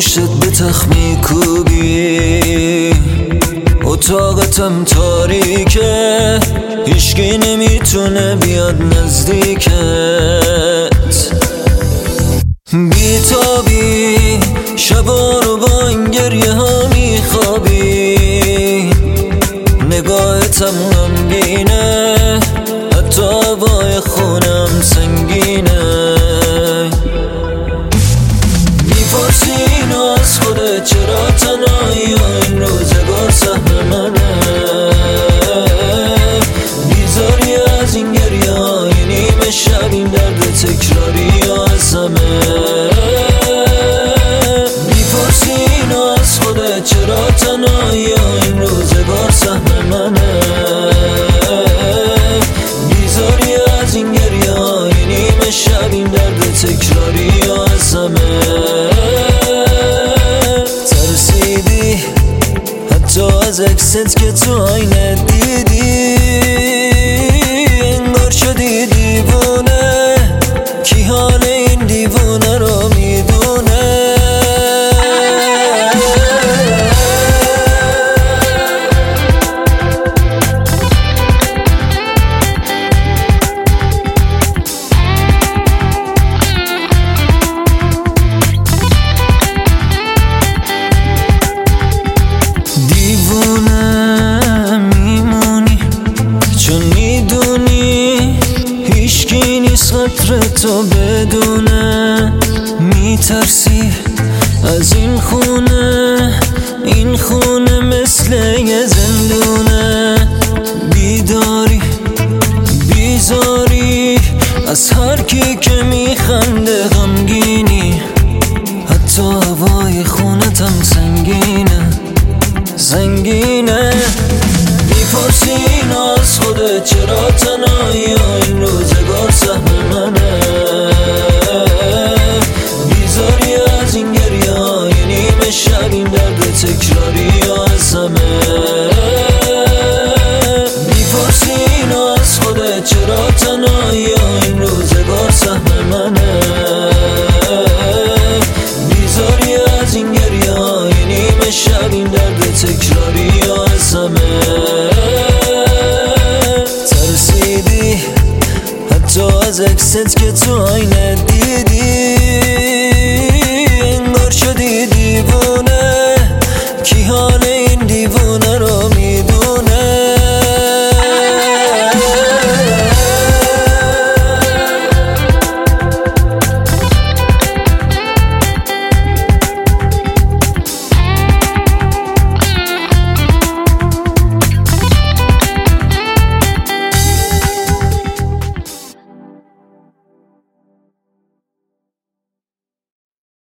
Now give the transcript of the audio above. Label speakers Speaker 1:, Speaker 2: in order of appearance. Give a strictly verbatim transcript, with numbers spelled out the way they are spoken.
Speaker 1: پشتت به تخت میکوبی، اتاقتم تاریکه، هیچکی نمیتونه بیاد نزدیکت. بیتابی شبا رو با این گریه ها میخوابی، نگاهتم غمگینه، حتی هوای خونم سنگینه. میپرسی اینو از خودت چرا تنهایی و این روزگار سهم منه، بیزاری از این گریه های نیمه شب، این درد تکراری یا از همه. میپرسی اینو از خودت چرا تنهایی و این روزگار سهم منه، بیزاری از این گریه های نیمه شب، این درد تکراری یا از همه. ترسیدی حتی از عکست که تو آینه دیدی، انگار شدی دیوونه، کی حال این دیوونه رو میدونه. دیوونه میمونی چون میدونی هیچکی نیست خاطر تو بدونه، میترسی از این خونه، این خونه مثل یه زندونه. بیداری بیزاری از هر کی که میخنده، غمگینی حتی هوای خونتم سنگینه سنگینه. میپرسی اینو از خودت چرا تنهایی و این روزگار سهم منه، بیزاری از این گریه های نیمه شب، این درد تکراری یا از همه. میپرسی اینو از خودت چرا تنهایی و این روزگار سهم منه، بیزاری از این گریه های نیمه شب، این درد تکراری یا از همه. ترسیدی حتی از عکست که تو آینه دیدی، انگار شدی